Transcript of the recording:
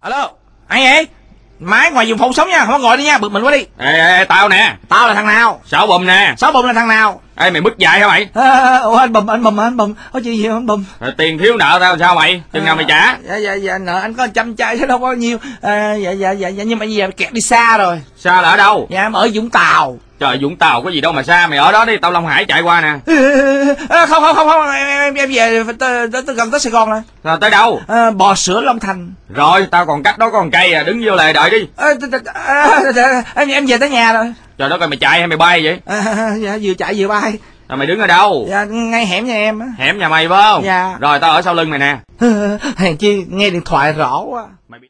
Alo, ai vậy? Máy ngoài vùng phụ sống nha, không có ngồi đi nha, bực mình quá đi. Ê, tao nè. Tao là thằng nào? Sáu Bùm nè. Sáu Bùm là thằng nào? Ê, mày mất dạy hả mày? Ủa anh Bùm, có chuyện gì không anh Bùm? Tiền thiếu nợ tao sao mày? Chừng nào mày trả? Dạ, nợ anh có 100 chai chứ đâu có nhiêu. Dạ, nhưng mà bây giờ kẹt đi xa rồi. Xa là ở đâu? Dạ, em ở Vũng Tàu. Trời, Vũng Tàu có gì đâu mà xa, mày ở đó đi, tao Long Hải chạy qua nè. Không, em về tới gần tới Sài Gòn rồi. Rồi tới đâu? Bò sữa Long Thành. Rồi, tao còn cách đó còn cây à, đứng vô lề đợi đi. Em về tới nhà rồi. Trời đất ơi, mày chạy hay mày bay vậy? Dạ, vừa chạy vừa bay. Rồi mày đứng ở đâu? Dạ, ngay hẻm nhà em á. Hẻm nhà mày phải không? Dạ. Rồi tao ở sau lưng mày nè. Hèn chi nghe điện thoại rõ quá.